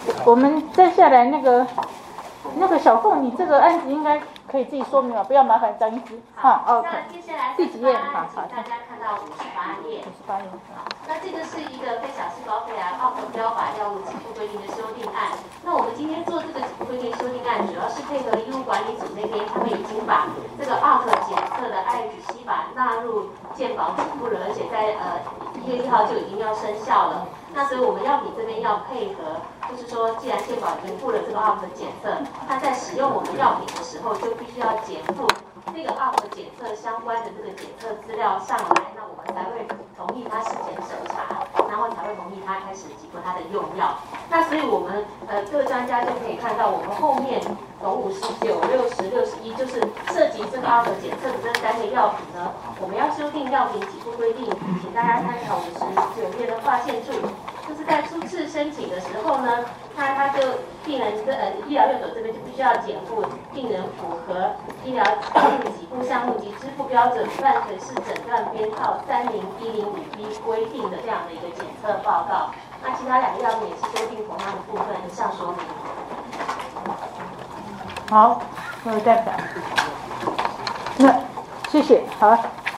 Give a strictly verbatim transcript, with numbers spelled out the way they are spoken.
我们再下来那个那个小凤，你这个案子应该可以自己说明了，不要麻烦张医师。 好 ，OK。 那接下来第几页？好好， 大家看到五十八页。 五十八页。 好，那这个是一个非小细胞肺癌奥克标靶药物给付规定的修订案。那我们今天做这个给付规定修订案，主要是配合医务管理组那边，他们已经把这个奥克检测的艾曲西法纳入健保给付了，而且在呃一月一号就已经要生效了。那所以我们药品这边要配合，就是说，既然健保已经付了这个奥克检测，那在使用我们药品的时候，就必须要检附这个奥克检测相关的这个检测资料上来，那我们才会同意他事前审查，然后才会同意他开始给付他的用药。那所以我们呃各专家就可以看到，我们后面从五十九、六十、六十一，就是涉及这个奥克检测的这三个药品呢，我们要修订药品给付规定，请大家参考五十九页的划线注。就是在初次申请的时候呢，他他就病人这呃医疗院所这边就必须要检附病人符合医疗给付项目及支付标准断水式诊断编号三零一零五 B 规定的这样的一个检测报告。那其他两个药品也是修订同样的部分，以上说明。 好，各位代表，那谢谢，好。